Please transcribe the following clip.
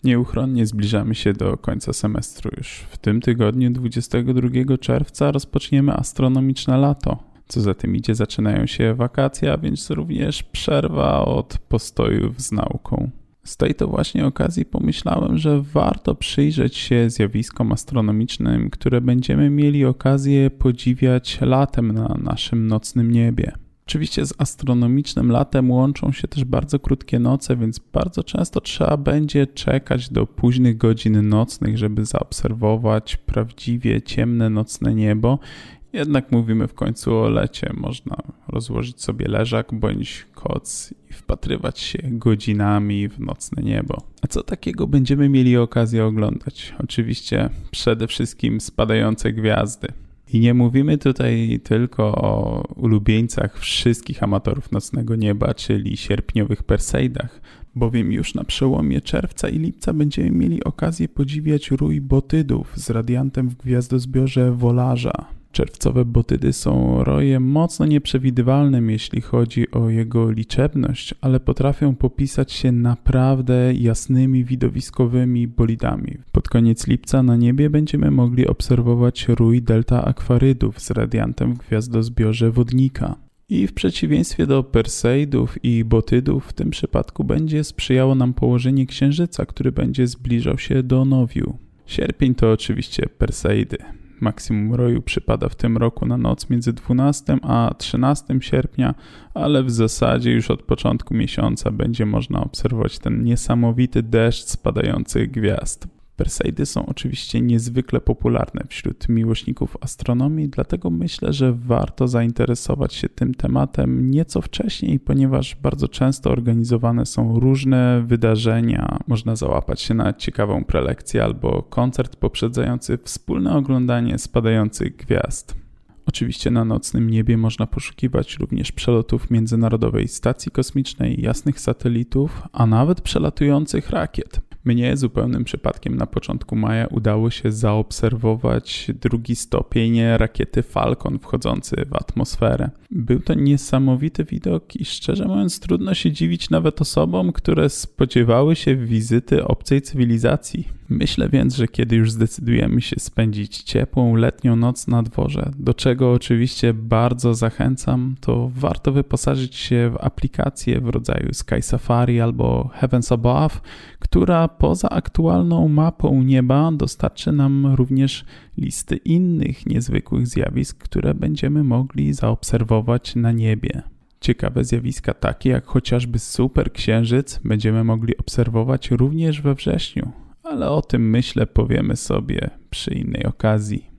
Nieuchronnie zbliżamy się do końca semestru. Już w tym tygodniu, 22 czerwca, rozpoczniemy astronomiczne lato. Co za tym idzie, zaczynają się wakacje, a więc również przerwa od postojów z nauką. Z tej to właśnie okazji pomyślałem, że warto przyjrzeć się zjawiskom astronomicznym, które będziemy mieli okazję podziwiać latem na naszym nocnym niebie. Oczywiście z astronomicznym latem łączą się też bardzo krótkie noce, więc bardzo często trzeba będzie czekać do późnych godzin nocnych, żeby zaobserwować prawdziwie ciemne nocne niebo. Jednak mówimy w końcu o lecie. Można rozłożyć sobie leżak bądź koc i wpatrywać się godzinami w nocne niebo. A co takiego będziemy mieli okazję oglądać? Oczywiście przede wszystkim spadające gwiazdy. I nie mówimy tutaj tylko o ulubieńcach wszystkich amatorów nocnego nieba, czyli sierpniowych Perseidach, bowiem już na przełomie czerwca i lipca będziemy mieli okazję podziwiać rój Botydów z radiantem w gwiazdozbiorze Wolarza. Czerwcowe Botydy są rojem mocno nieprzewidywalnym, jeśli chodzi o jego liczebność, ale potrafią popisać się naprawdę jasnymi, widowiskowymi bolidami. Pod koniec lipca na niebie będziemy mogli obserwować rój Delta Aquarydów z radiantem w gwiazdozbiorze Wodnika. I w przeciwieństwie do Perseidów i Botydów w tym przypadku będzie sprzyjało nam położenie Księżyca, który będzie zbliżał się do Nowiu. Sierpień to oczywiście Perseidy. Maksimum roju przypada w tym roku na noc między 12 a 13 sierpnia, ale w zasadzie już od początku miesiąca będzie można obserwować ten niesamowity deszcz spadających gwiazd. Perseidy są oczywiście niezwykle popularne wśród miłośników astronomii, dlatego myślę, że warto zainteresować się tym tematem nieco wcześniej, ponieważ bardzo często organizowane są różne wydarzenia. Można załapać się na ciekawą prelekcję albo koncert poprzedzający wspólne oglądanie spadających gwiazd. Oczywiście na nocnym niebie można poszukiwać również przelotów Międzynarodowej Stacji Kosmicznej, jasnych satelitów, a nawet przelatujących rakiet. Mnie zupełnym przypadkiem na początku maja udało się zaobserwować drugi stopień rakiety Falcon wchodzący w atmosferę. Był to niesamowity widok i szczerze mówiąc trudno się dziwić nawet osobom, które spodziewały się wizyty obcej cywilizacji. Myślę więc, że kiedy już zdecydujemy się spędzić ciepłą, letnią noc na dworze, do czego oczywiście bardzo zachęcam, to warto wyposażyć się w aplikację w rodzaju Sky Safari albo Heavens Above, która poza aktualną mapą nieba dostarczy nam również listy innych niezwykłych zjawisk, które będziemy mogli zaobserwować na niebie. Ciekawe zjawiska takie jak chociażby superksiężyc będziemy mogli obserwować również we wrześniu, ale o tym myślę powiemy sobie przy innej okazji.